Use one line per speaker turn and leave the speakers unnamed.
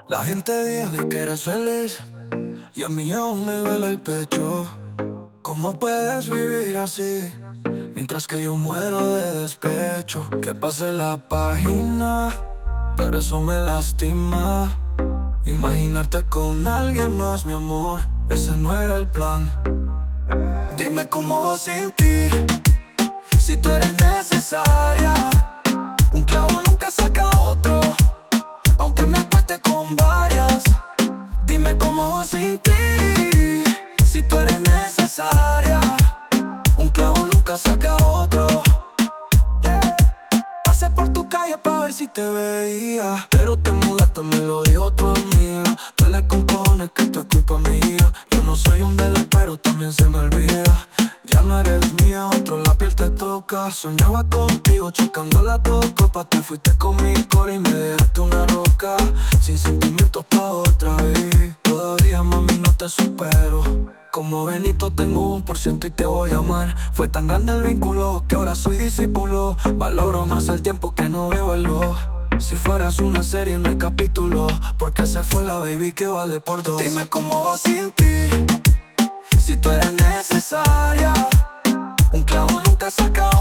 La gente dice que eres feliz y a mí aún me duele el pecho. ¿Cómo puedes vivir así mientras que yo muero de despecho? Que pase la página, pero eso me lastima. Imaginarte con alguien más, mi amor, ese no era el plan. Dime cómo vas sin ti, si tú eres necesaria. Un clavo nunca saca otro, aunque me acueste con varias. Dime cómo vas sin ti, si tú eres necesaria. Un clavo nunca saca otro. Pasé por tu calle pa' ver si te veía, pero te mudaste, me lo dijo tu amiga. Duele con cojones que esto es culpa mía. Yo no soy un bebé, pero también se me olvida. Ya no eres mía, otro la piel te toca. Soñaba contigo, chocando las dos copas. Te fuiste con mi cora y me dejaste una roca. Sin sentimientos pa' otra vez. Todavía, mami, no te supero. Como Benito tengo 1% y te voy a amar. Fue tan grande el vínculo que ahora soy discípulo. Valoro más el tiempo que no veo el reloj. Si fueras una serie en el capítulo, porque se fue la baby que vale por dos. Dime cómo vas sin ti, si tú eres necesaria. Un clavo nunca saca